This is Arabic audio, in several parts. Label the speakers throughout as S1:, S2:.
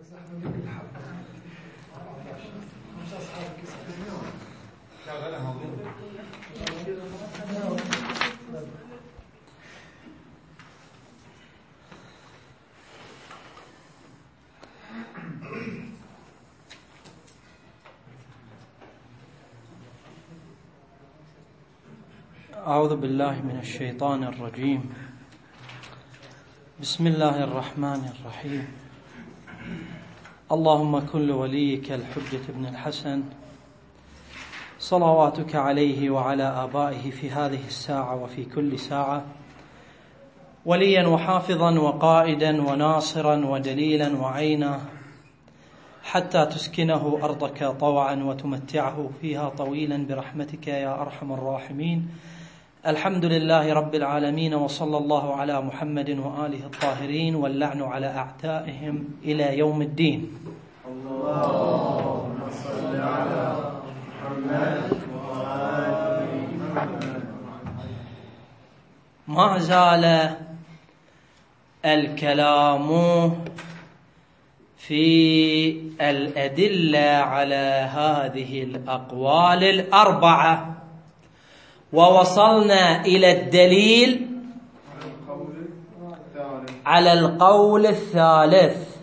S1: أعوذ بالله من الشيطان الرجيم. بسم الله الرحمن الرحيم. اللهم كن لوليك الحجة بن الحسن صلواتك عليه وعلى آبائه في هذه الساعة وفي كل ساعة وليا وحافظا وقائدا وناصرا ودليلا وعينا، حتى تسكنه أرضك طوعا وتمتعه فيها طويلا برحمتك يا أرحم الراحمين. الحمد لله رب العالمين، وصلى الله على محمد وآله الطاهرين، واللعن على أعدائهم إلى يوم الدين.
S2: اللهم صل على محمد وآل محمد.
S1: ما زال الكلام في الأدلة على هذه الأقوال الأربعة، ووصلنا إلى الدليل على القول الثالث،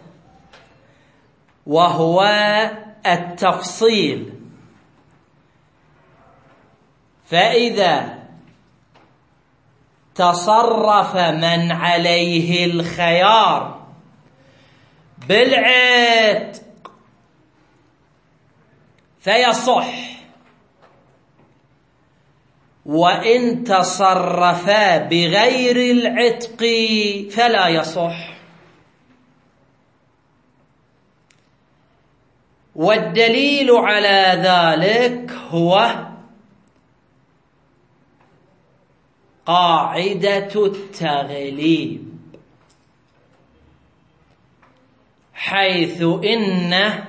S1: وهو التفصيل. فإذا تصرف من عليه الخيار بالعتق فيصح، وإن تصرفا بغير العتق فلا يصح. والدليل على ذلك هو قاعدة التغليب، حيث إن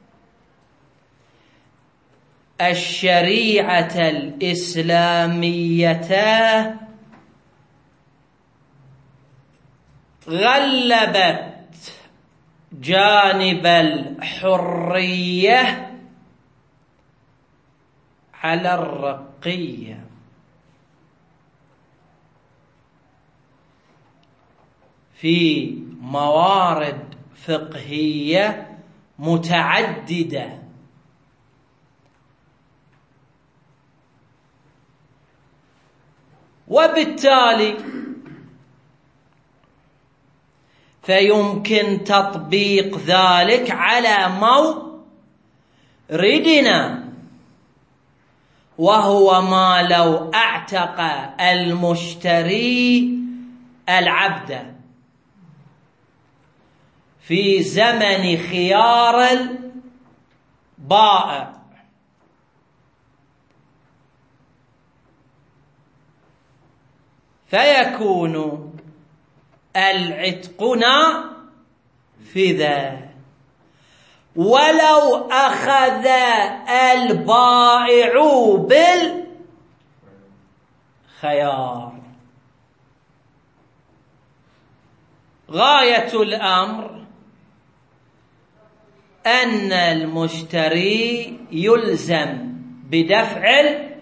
S1: الشريعة الإسلامية غلبت جانب الحرية على الرقية، في موارد فقهية متعددة. وبالتالي فيمكن تطبيق ذلك على موردنا، وهو ما لو اعتق المشتري العبد في زمن خيار البائع، فيكون العتق نافذا، ولو أخذ البائع بالخيار. غاية الأمر أن المشتري يلزم بدفع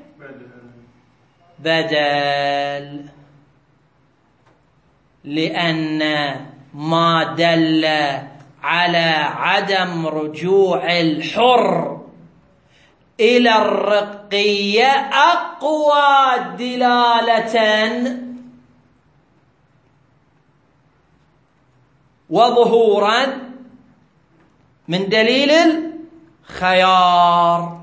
S1: البدل، لأن ما دل على عدم رجوع الحر إلى الرقية أقوى دلالة وظهورا من دليل الخيار،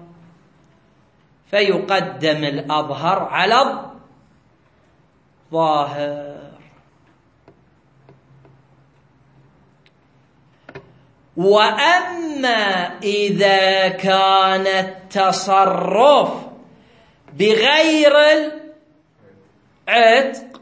S1: فيقدم الأظهر على الظاهر. وأما إذا كان التصرف بغير العتق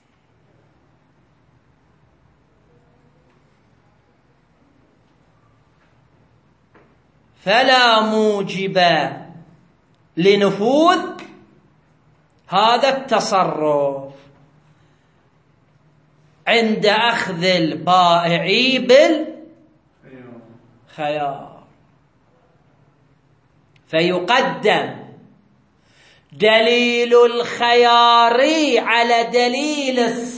S1: فلا موجب لنفوذ هذا التصرف عند أخذ البائع
S3: خيار، فيقدم دليل الخيار على دليل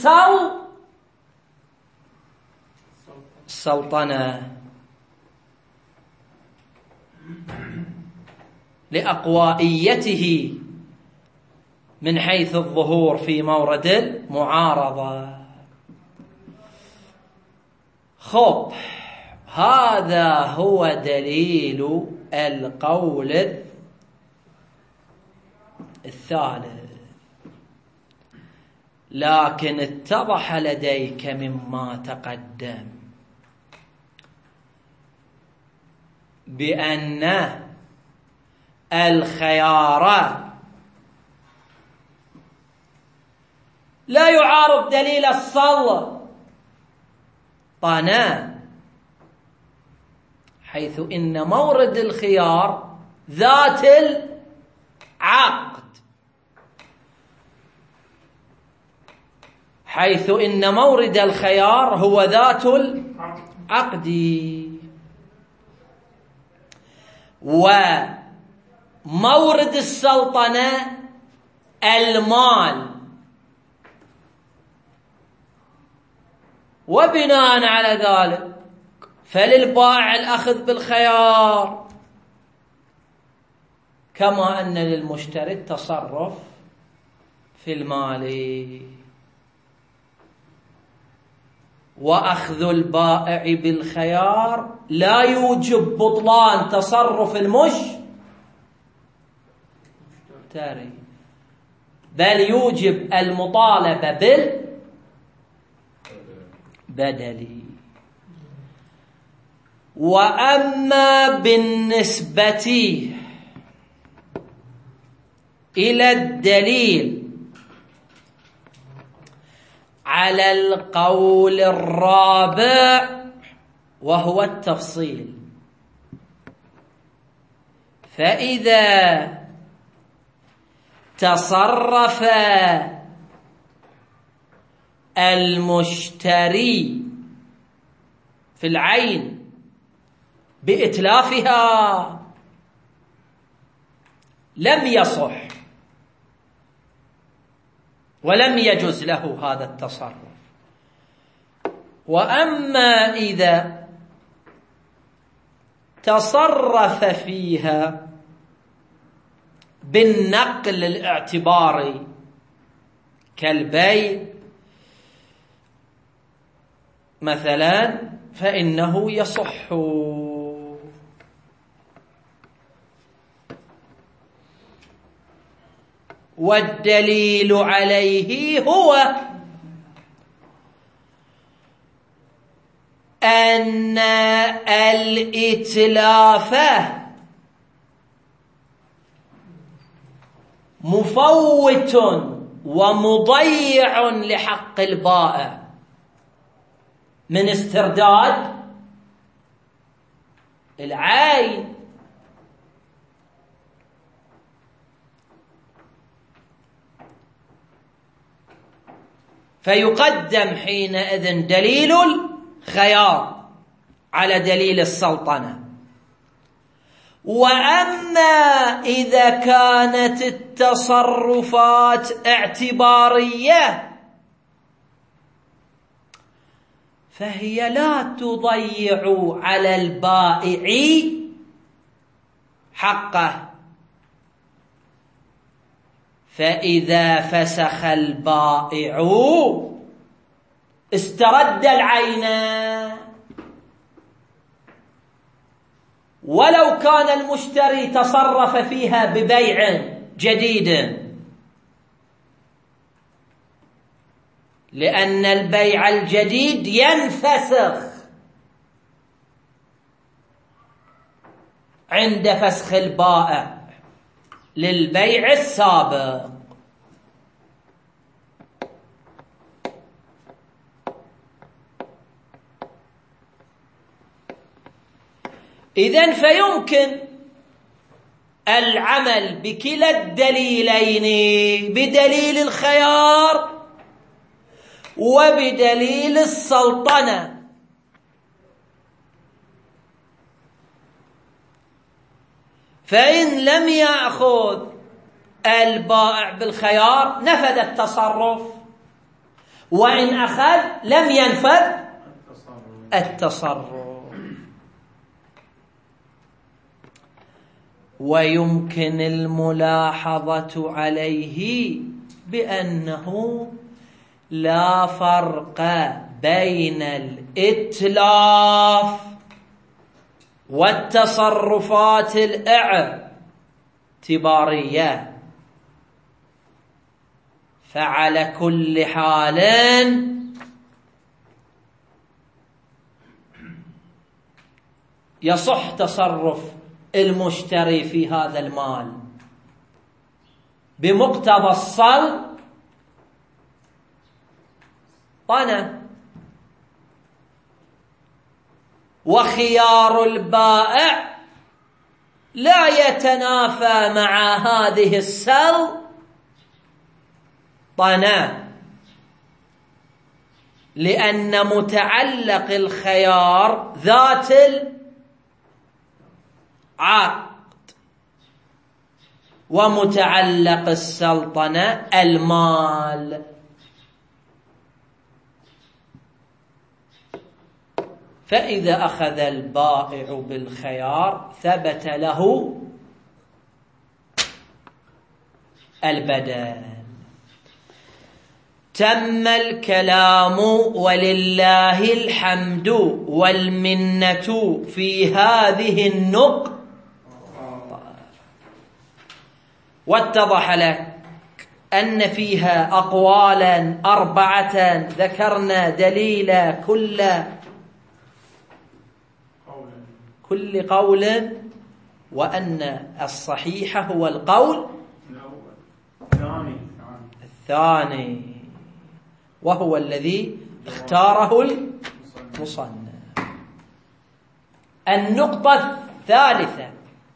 S3: السلطنة لأقوائيته من حيث الظهور في مورد المعارضة. خب، هذا هو دليل القول الثالث. لكن اتضح لديك مما تقدم بأن الخيار لا يعارض دليل السلطنة، حيث إن مورد الخيار ذات العقد، حيث إن مورد الخيار هو ذات العقد، ومورد السلطنة المال. وبناء على ذلك فللبائع الأخذ بالخيار، كما أن للمشتري التصرف في المال. وأخذ البائع بالخيار لا يوجب بطلان تصرف المشتري، بل يوجب المطالبة بالبدل. وأما بالنسبة إلى الدليل على القول الرابع وهو التفصيل، فإذا تصرف المشتري في العين بإتلافها لم يصح ولم يجوز له هذا التصرف. وأما إذا تصرف فيها بالنقل الاعتباري كالبيع مثلا فإنه يصح. والدليل عليه هو أن الإتلاف مفوت ومضيع لحق البائع من استرداد العين. فيقدم حينئذ دليل الخيار على دليل السلطنة. وأما إذا كانت التصرفات اعتبارية فهي لا تضيع على البائع حقه، فإذا فسخ البائع استرد العين، ولو كان المشتري تصرف فيها ببيع جديد، لأن البيع الجديد ينفسخ عند فسخ البائع للبيع السابق. إذن فيمكن العمل بكلا الدليلين، بدليل الخيار وبدليل السلطنة، فإن لم يأخذ البائع بالخيار نفذ التصرف، وإن أخذ لم ينفذ التصرف. ويمكن الملاحظة عليه بأنه لا فرق بين الإتلاف والتصرفات الاعتبارية، فعلى كل حال يصح تصرف المشتري في هذا المال بمقتضى السلطنة، وخيار البائع لا يتنافى مع هذه السلطنة، لأن متعلق الخيار ذات العقد، ومتعلق السلطنة المال. فإذا أخذ البائع بالخيار ثبت له البدل. تم الكلام ولله الحمد والمنة في هذه النقطة، واتضح لك أن فيها أقوالا 4 ذكرنا دليل كل قول، وأن الصحيح هو القول الثاني، وهو الذي اختاره المصنف. النقطة الثالثة: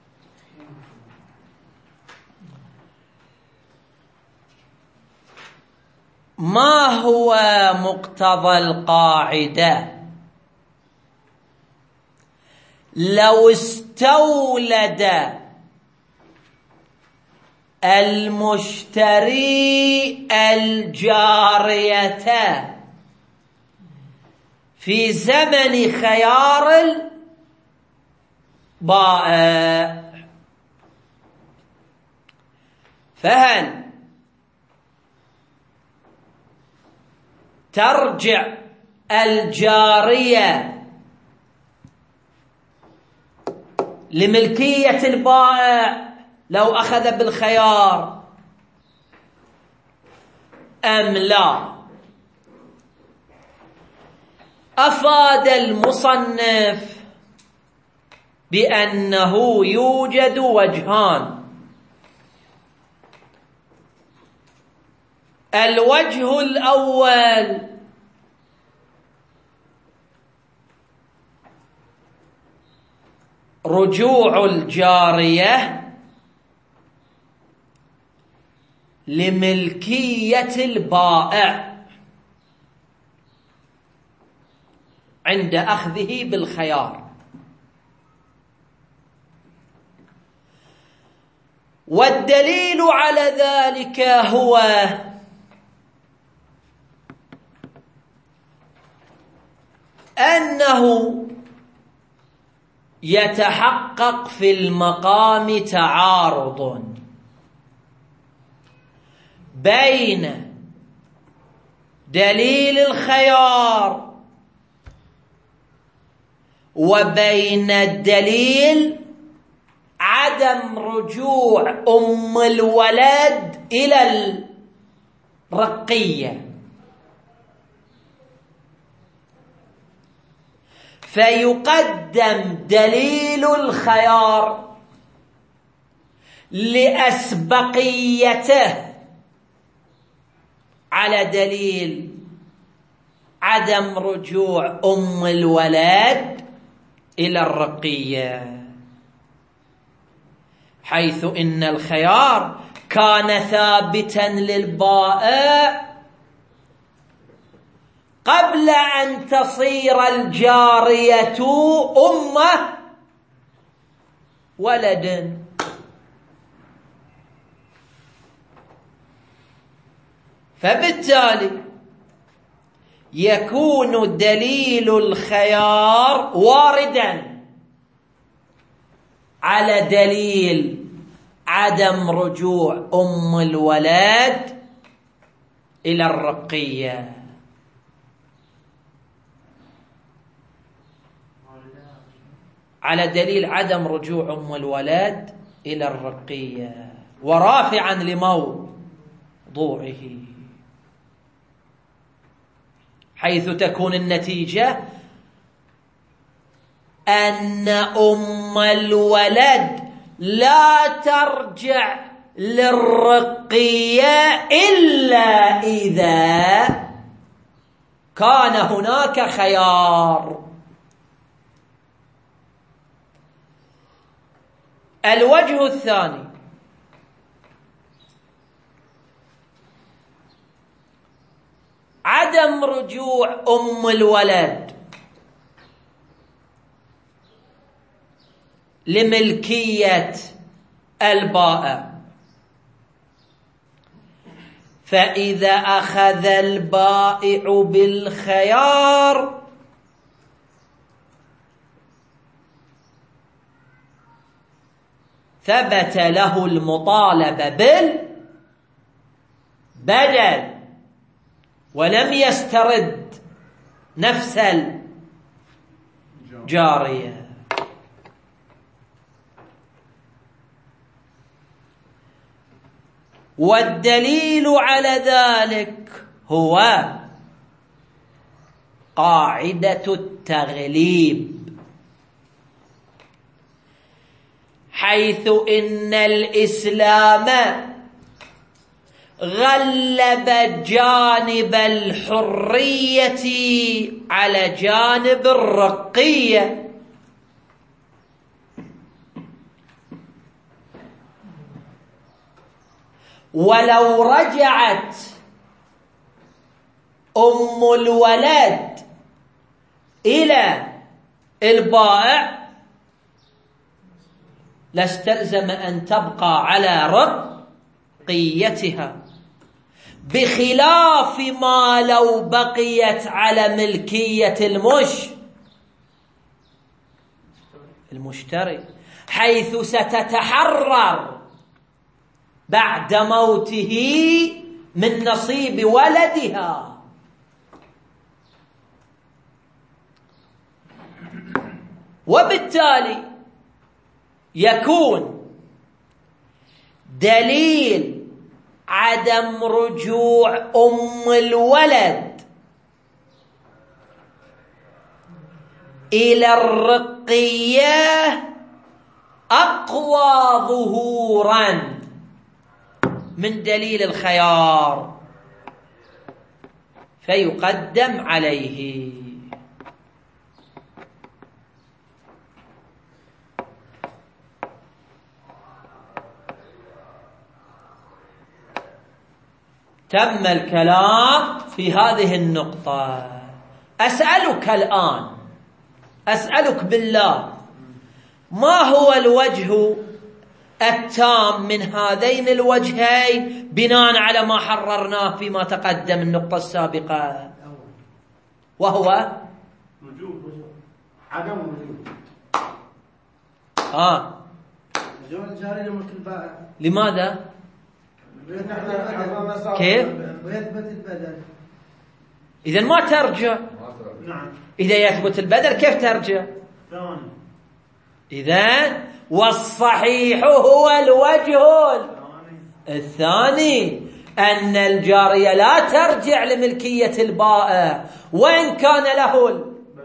S3: ما هو مقتضى القاعدة لو استولد المشتري الجارية في زمن خيار البائع، فهل ترجع الجارية لملكية البائع لو أخذ بالخيار أم لا؟ أفاد المصنف بأنه يوجد وجهان: الوجه الأول رجوع الجارية لملكية البائع عند أخذه بالخيار، والدليل على ذلك هو أنه يتحقق في المقام تعارض بين دليل الخيار وبين الدليل عدم رجوع أم الولد إلى الرقية، فيقدم دليل الخيار لأسبقيته على دليل عدم رجوع أم الولد إلى الرقية، حيث إن الخيار كان ثابتا للبائع قبل أن تصير الجارية أم ولد. فبالتالي يكون دليل الخيار واردا على دليل عدم رجوع أم الولد إلى الرقية. على دليل عدم رجوع أم الولد إلى الرقية ورافعا لموضوعه، حيث تكون النتيجة أن أم الولد لا ترجع للرقية إلا إذا كان هناك خيار. الوجه الثاني: عدم رجوع أم الولد لملكية البائع، فإذا أخذ البائع بالخيار ثبت له المطالبة بالبدل ولم يسترد نفس الجارية. والدليل على ذلك هو قاعدة التغليب، حيث إن الإسلام غلب جانب الحرية على جانب الرقية، ولو رجعت أم الولد إلى البائع لاستلزم أن تبقى على رقيتها، بخلاف ما لو بقيت على ملكية المشتري، حيث ستتحرر بعد موته من نصيب ولدها. وبالتالي يكون دليل عدم رجوع أم الولد إلى الرقية أقوى ظهورا من دليل الخيار، فيقدم عليه. تم الكلام في هذه النقطة. أسألك الآن، أسألك بالله، ما هو الوجه التام من هذين الوجهين بناء على ما حررناه فيما تقدم النقطة السابقة، وهو
S2: عدم وجود
S4: وجود الجاري لملك البائع.
S3: لماذا؟ كيف؟
S4: ويثبت البدل.
S3: إذن ما ترجع.
S2: نعم.
S3: إذا يثبت البدل كيف ترجع؟ إذن والصحيح هو الوجه الثاني، أن الجارية لا ترجع لملكية البائع وإن كان له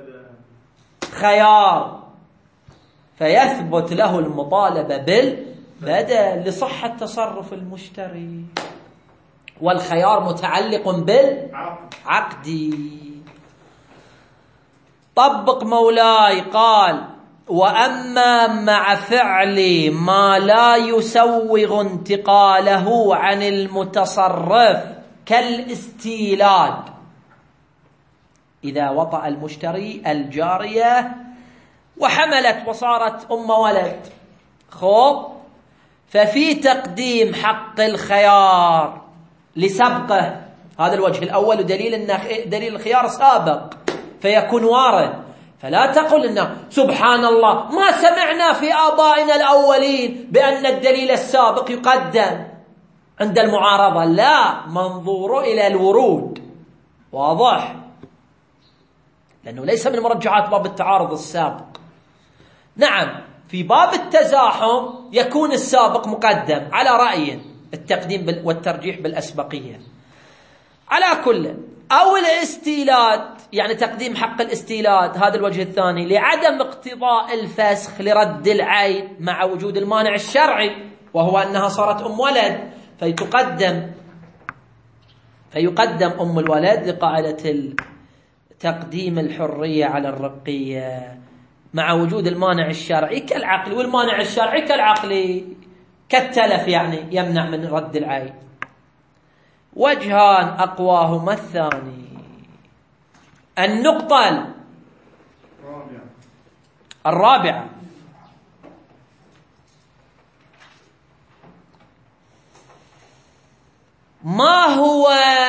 S3: الخيار، فيثبت له المطالبة بالبدل لصحة تصرف المشتري، والخيار متعلق بالعقد. طبق مولاي قال: وأما مع فعل ما لا يسوغ انتقاله عن المتصرف كالاستيلاد، إذا وطأ المشتري الجارية وحملت وصارت أم ولد، ففي تقديم حق الخيار لسبقه هذا الوجه الأول، ودليل أن دليل الخيار سابق فيكون وارد. فلا تقل إن سبحان الله ما سمعنا في آبائنا الأولين بأن الدليل السابق يقدم عند المعارضة. لا، منظور إلى الورود واضح، لأنه ليس من مرجعات باب التعارض السابق. نعم، في باب التزاحم يكون السابق مقدم على رأي التقديم والترجيح بالأسبقية على كل، أو الاستيلاد، يعني تقديم حق الاستيلاد، هذا الوجه الثاني، لعدم اقتضاء الفسخ لرد العين مع وجود المانع الشرعي وهو أنها صارت أم ولد، فيقدم أم الولد لقاعدة تقديم الحرية على الرقية مع وجود المانع الشرعي كالعقل، والمانع الشرعي كالعقل كالتلف، يعني يمنع من رد العين. وجهان أقواهما الثاني. النقطة الرابعة ما هو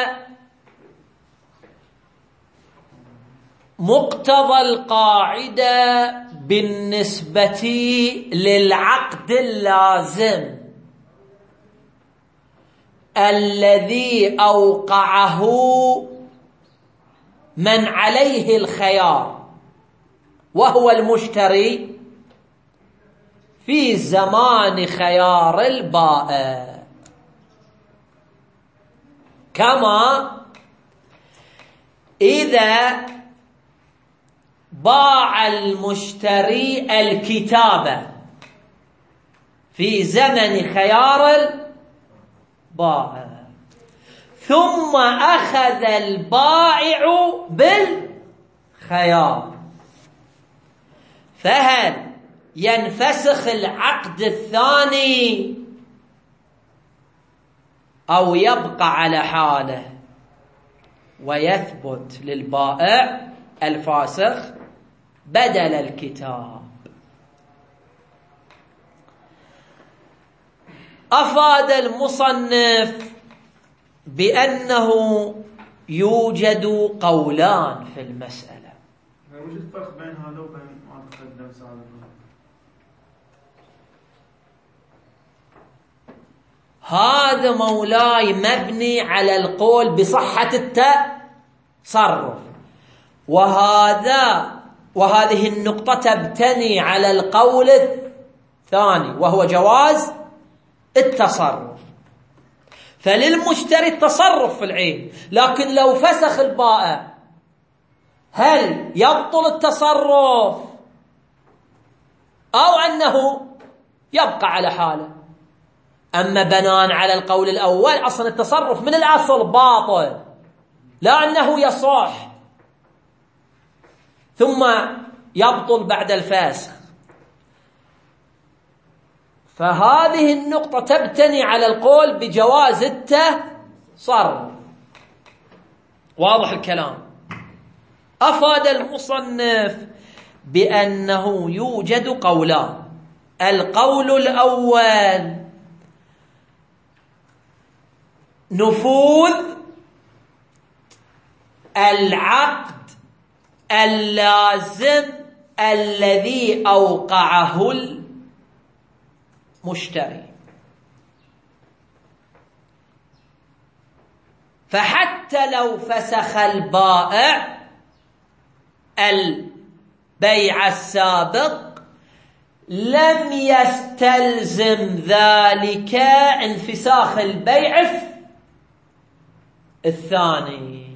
S3: مقتضى القاعدة بالنسبة للعقد اللازم الذي أوقعه من عليه الخيار وهو المشتري في زمان خيار البائع، كما إذا باع المشتري الكتابة في زمن خيار البائع ثم أخذ البائع بالخيار، فهل ينفسخ العقد الثاني أو يبقى على حاله ويثبت للبائع الفاسخ بدل الكتاب؟ أفاد المصنف بأنه يوجد قولان في المسألة.
S2: وش الفرق بين هذا وبين ما تقدم سابقا؟
S3: هذا مولاي مبني على القول بصحة التصرف، وهذه النقطة تبتني على القول الثاني وهو جواز التصرف. فللمشتري التصرف في العين، لكن لو فسخ البائع هل يبطل التصرف أو أنه يبقى على حاله؟ أما بناء على القول الأول أصلا التصرف من الأصل باطل، لا أنه يصح ثم يبطل بعد الفسخ. فهذه النقطة تبتني على القول بجواز التصرف. واضح الكلام؟ أفاد المصنف بأنه يوجد قولان. القول الأول نفوذ العقد اللازم الذي أوقعه المشتري، فحتى لو فسخ البائع البيع السابق لم يستلزم ذلك انفساخ البيع الثاني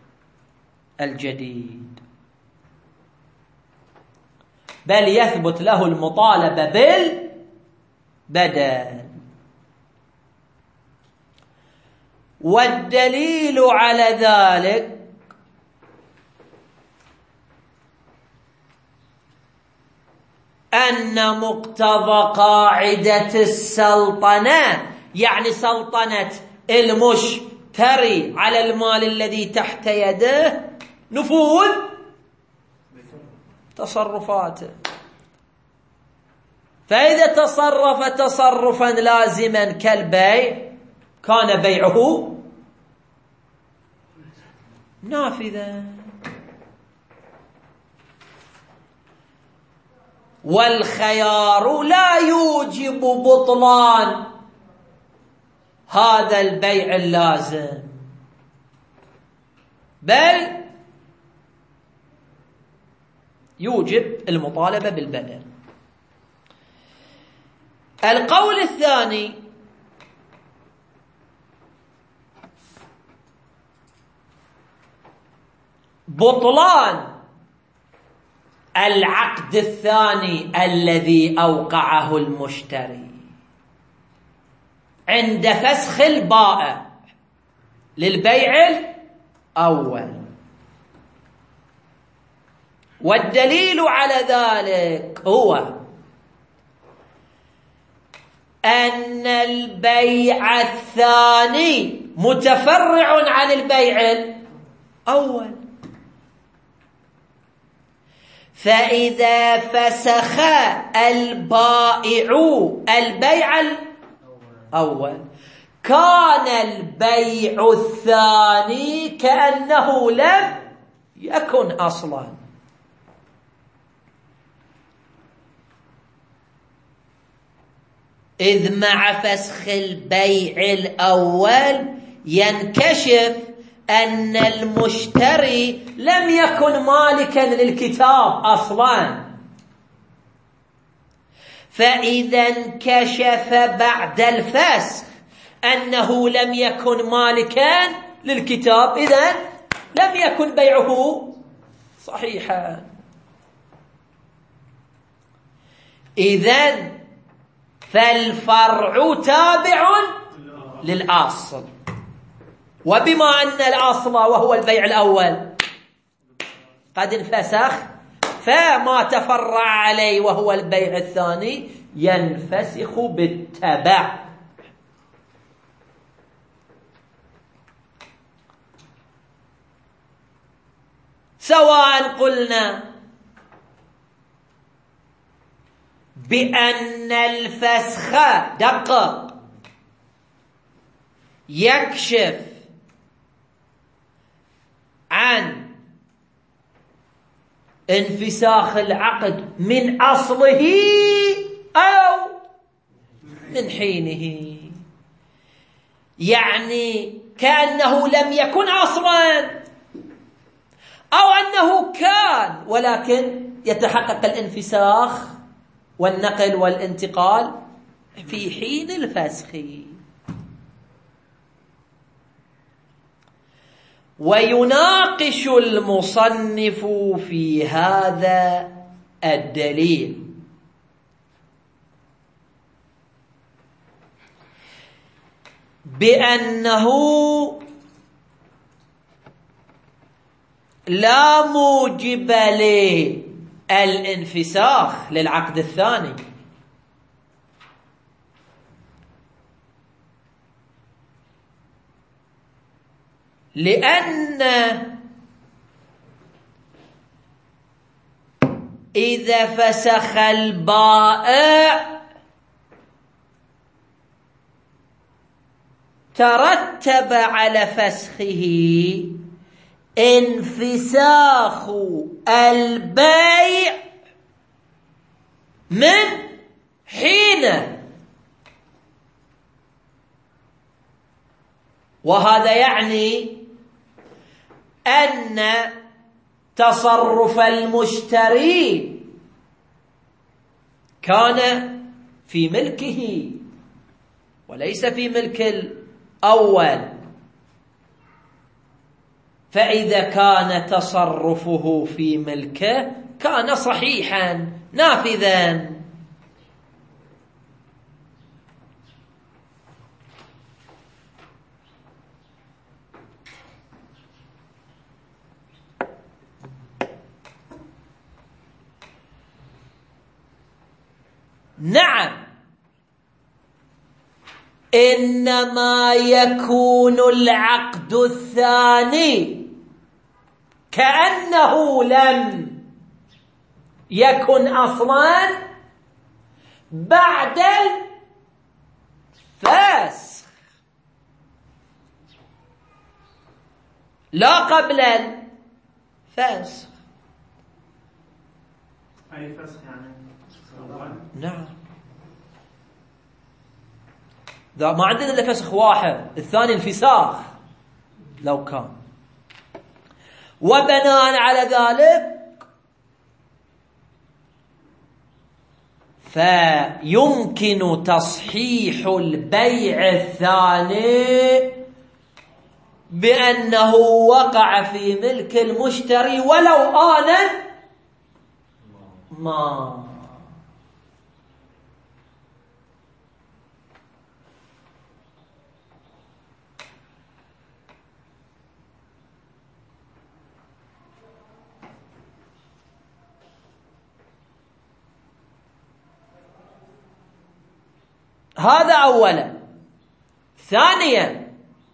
S3: الجديد، بل يثبت له المطالبة بالبدل. والدليل على ذلك أن مقتضى قاعدة السلطنة، يعني سلطنة المشتري على المال الذي تحت يده، نفوذ تصرفاته. فإذا تصرف تصرفا لازما كالبيع كان بيعه نافذة. والخيار لا يوجب بطلان هذا البيع اللازم، بل يوجب المطالبة بالبدل. القول الثاني: بطلان العقد الثاني الذي أوقعه المشتري عند فسخ البائع للبيع الأول. والدليل على ذلك هو أن البيع الثاني متفرع عن البيع الأول، فإذا فسخ البائع البيع الأول كان البيع الثاني كأنه لم يكن أصلا. إذ مع فسخ البيع الأول ينكشف أن المشتري لم يكن مالكا للكتاب أصلا، فإذا انكشف بعد الفسخ أنه لم يكن مالكا للكتاب إذن لم يكن بيعه صحيحا. إذن فالفرع تابع للأصل، وبما أن الأصل وهو البيع الأول قد انفسخ، فما تفرع عليه وهو البيع الثاني ينفسخ بالتبع. سواء قلنا بأن الفسخ دقق يكشف عن انفساخ العقد من أصله أو من حينه، يعني كأنه لم يكن أصلا أو أنه كان ولكن يتحقق الانفساخ والنقل والانتقال في حين الفسخ. ويناقش المصنف في هذا الدليل بأنه لا موجب للانفساخ للعقد الثاني، لأن إذا فسخ البائع ترتب على فسخه انفساخ البيع من حينه، وهذا يعني أن تصرف المشتري كان في ملكه وليس في ملك الأول، فإذا كان تصرفه في ملكه كان صحيحا نافذا. نعم، إنما يكون العقد الثاني كأنه لم يكن أصلا بعد الفسخ. لا قبل الفسخ.
S2: أي فسخ يعني؟
S3: نعم، ما عندنا إلا فسخ واحد، الثاني انفساخ لو كان. وبناء على ذلك فيمكن تصحيح البيع الثاني بأنه وقع في ملك المشتري ولو آنا ما. هذا أولا. ثانيا،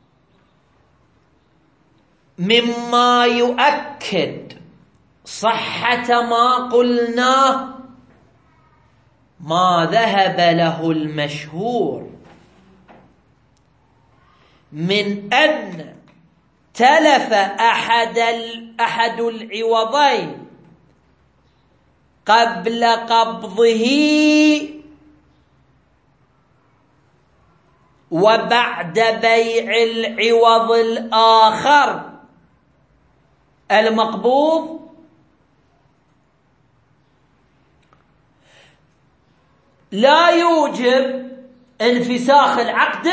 S3: مما يؤكد صحة ما قلناه ما ذهب له المشهور من أن تلف أحد العوضين قبل قبضه وبعد بيع العوض الآخر المقبوض لا يوجب انفساخ العقد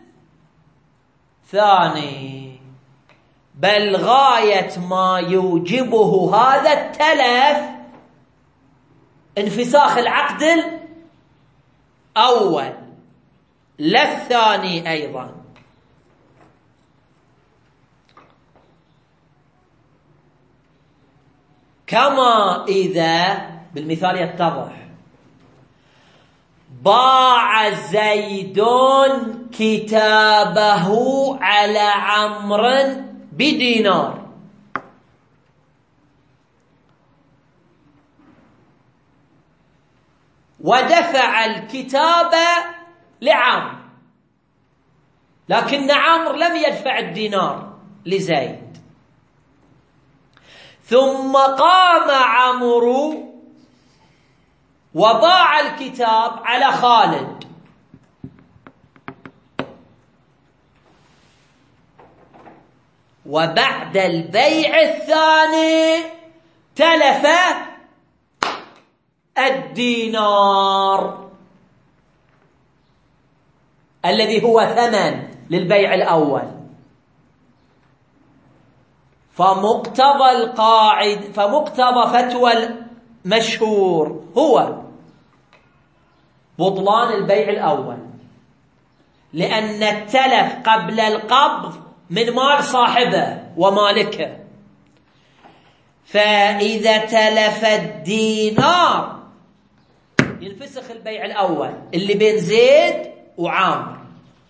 S3: الثاني، بل غاية ما يوجبه هذا التلف انفساخ العقد الأول لا الثاني أيضا. كما إذا بالمثال يتضح باع زيد كتابه على عمرو بدينار، ودفع الكتاب لعمرو، لكن عمرو لم يدفع الدينار لزيد، ثم قام عمرو وباع الكتاب على خالد، وبعد البيع الثاني تلف الدينار الذي هو ثمن للبيع الأول. فمقتضى فتوى المشهور هو بطلان البيع الأول، لأن التلف قبل القبض من مال صاحبه ومالكه، فإذا تلف الدينار ينفسخ البيع الأول اللي بين زيد وعامر،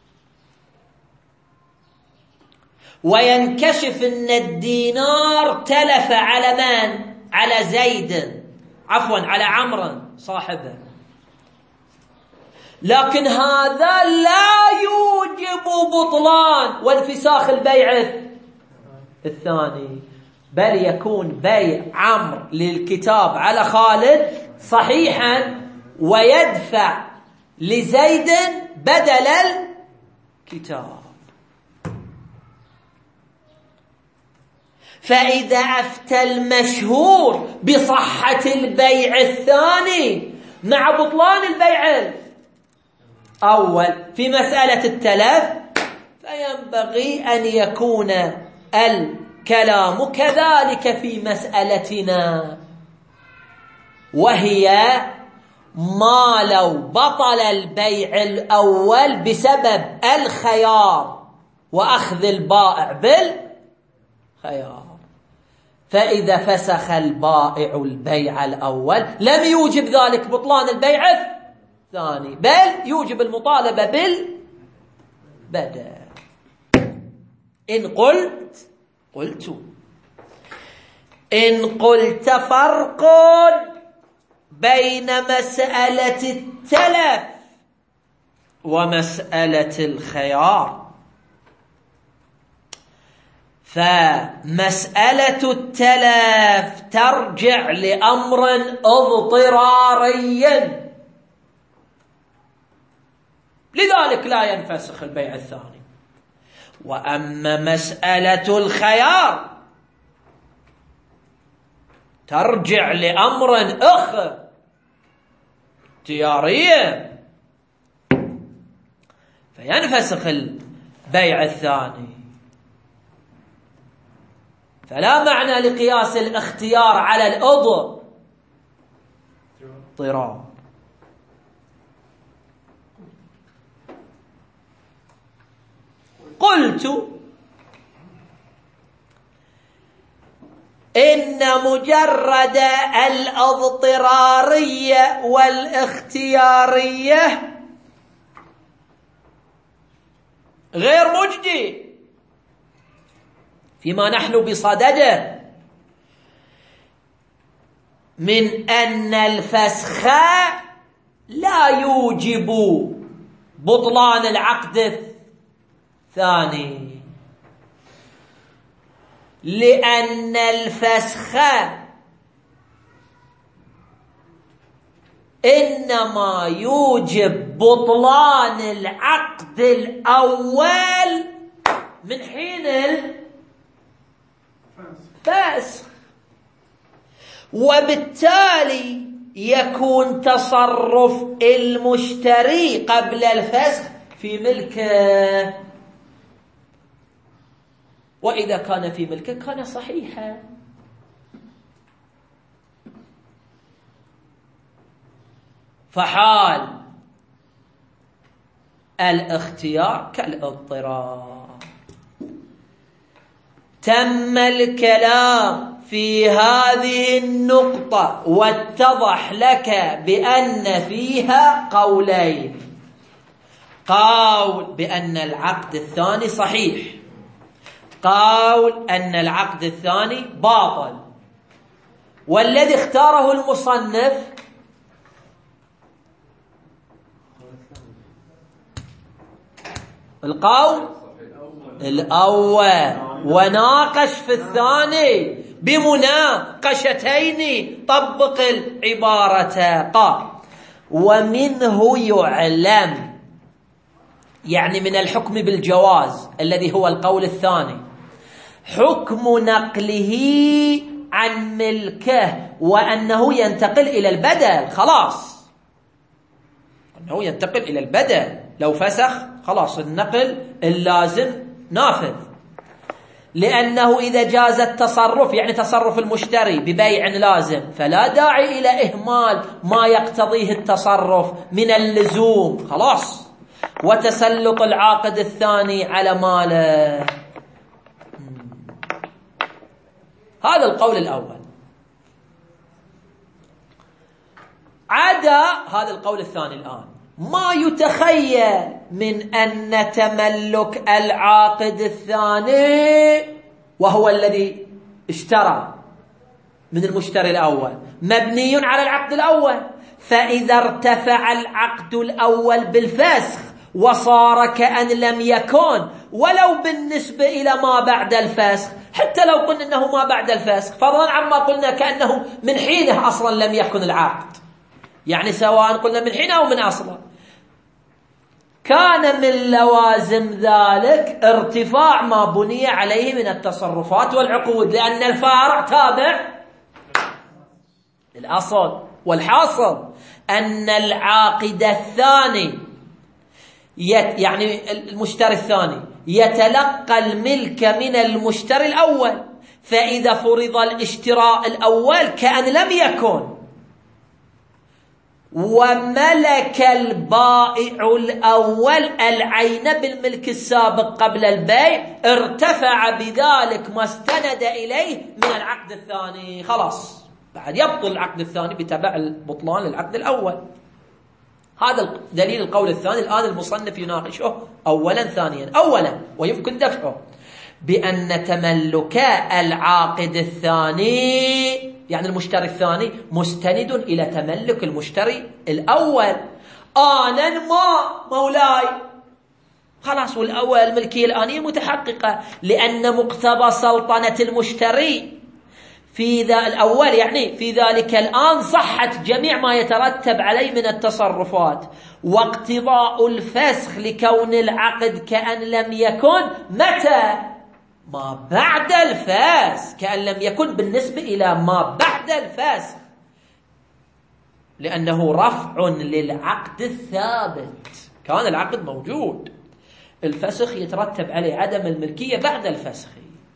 S3: وينكشف أن الدينار تلف على من؟ على زيد، عفوا على عمرو صاحبه، لكن هذا لا يوجب بطلان وانفساخ البيع الثاني، بل يكون بيع عمرو للكتاب على خالد صحيحا ويدفع لزيد بدل الكتاب. فإذا أفتى المشهور بصحة البيع الثاني مع بطلان البيع الأول في مسألة التلف، فينبغي أن يكون الكلام كذلك في مسألتنا، وهي ما لو بطل البيع الأول بسبب الخيار وأخذ البائع بالخيار، فإذا فسخ البائع البيع الأول لم يوجب ذلك بطلان البيع الثاني، بل يوجب المطالبة بالبدل. إن قلت فرق بين مسألة التلف ومسألة الخيار، فمسألة التلف ترجع لأمر اضطراري، لذلك لا ينفسخ البيع الثاني. وأما مسألة الخيار ترجع لأمر اختياري، فينفسخ البيع الثاني. فلا معنى لقياس الاختيار على الاضطرار. قلت إن مجرد الاضطرارية والاختيارية غير مجدي فيما نحن بصدده من أن الفسخ لا يوجب بطلان العقد الثاني، لأن الفسخ إنما يوجب بطلان العقد الأول من حين الفسخ، وبالتالي يكون تصرف المشتري قبل الفسخ في ملكه، وإذا كان في ملكه كان صحيحا. فحال الاختيار كالاضطرار. تم الكلام في هذه النقطة واتضح لك بأن فيها قولين: قول بأن العقد الثاني صحيح، قول أن العقد الثاني باطل. والذي اختاره المصنف القول الأول، وناقش في الثاني بمناقشتين. طبق العبارة. قال: ومنه يعلم، يعني من الحكم بالجواز الذي هو القول الثاني، حكم نقله عن ملكه، وأنه ينتقل إلى البدل. خلاص، أنه ينتقل إلى البدل. لو فسخ خلاص النقل اللازم نافذ، لأنه إذا جاز التصرف، يعني تصرف المشتري ببيع لازم، فلا داعي إلى إهمال ما يقتضيه التصرف من اللزوم، خلاص، وتسلط العاقد الثاني على ماله. هذا القول الأول. عدا هذا القول الثاني الآن ما يتخيل من أن تملك العاقد الثاني، وهو الذي اشترى من المشتري الأول، مبني على العقد الأول. فإذا ارتفع العقد الأول بالفسخ وصار كأن لم يكن، ولو بالنسبة إلى ما بعد الفسخ، حتى لو قلنا أنه ما بعد الفسخ، فضلا عما قلنا كأنه من حينه أصلا لم يكن العقد، يعني سواء قلنا من حينه أو من أصلا، كان من لوازم ذلك ارتفاع ما بني عليه من التصرفات والعقود، لأن الفارع تابع للأصل. والحاصل أن العاقد الثاني يعني المشتري الثاني يتلقى الملك من المشتري الأول، فإذا فرض الاشتراء الأول كأن لم يكن، وملك البائع الأول العين بالملك السابق قبل البيع، ارتفع بذلك ما استند إليه من العقد الثاني. خلاص، بعد يبطل العقد الثاني بتبع البطلان للعقد الأول. هذا دليل القول الثاني. الآن المصنف يناقشه أولا ثانيا. أولا، ويمكن دفعه، بأن تملك العاقد الثاني يعني المشتري الثاني مستند إلى تملك المشتري الأول. آنا ما مولاي، خلاص. والأول الملكية الآنية متحققة، لأن مقتضى سلطنة المشتري في ذا الأول يعني في ذلك الآن صحة جميع ما يترتب عليه من التصرفات، واقتضاء الفسخ لكون العقد كأن لم يكن متى؟ ما بعد الفسخ، كأن لم يكن بالنسبة إلى ما بعد الفسخ، لأنه رفع للعقد الثابت. كان العقد موجود، الفسخ يترتب عليه عدم الملكية بعد الفسخ.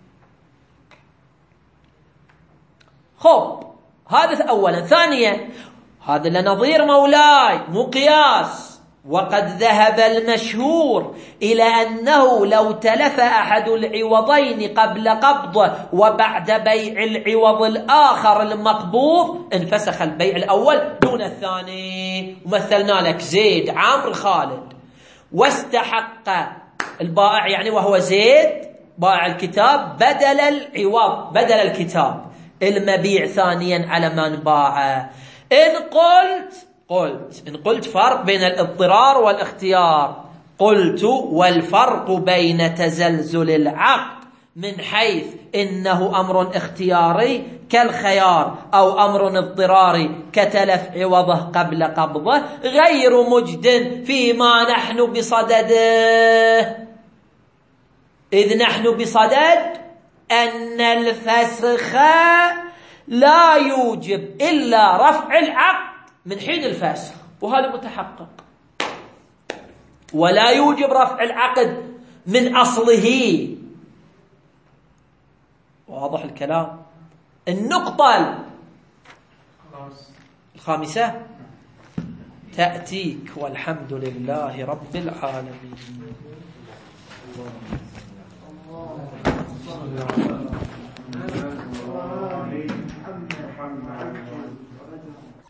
S3: خب هذا أولا. ثانيا، هذا لنظير مولاي مو قياس، وقد ذهب المشهور إلى أنه لو تلف أحد العوضين قبل قبضه وبعد بيع العوض الآخر المقبوض انفسخ البيع الأول دون الثاني. ومثلنا لك زيد عمرو خالد، واستحق البائع يعني وهو زيد بائع الكتاب بدل العوض بدل الكتاب المبيع ثانيا على من باعه. إن قلت فرق بين الاضطرار والاختيار، قلت والفرق بين تزلزل العقد من حيث إنه أمر اختياري كالخيار أو أمر اضطراري كتلف عوضه قبل قبضه غير مجد فيما نحن بصدده، إذ نحن بصدد أن الفسخ لا يوجب إلا رفع العقد من حين الفسخ، وهذا متحقق، ولا يوجب رفع العقد من أصله. واضح الكلام؟ النقطة الخامسة تأتيك، والحمد لله رب العالمين.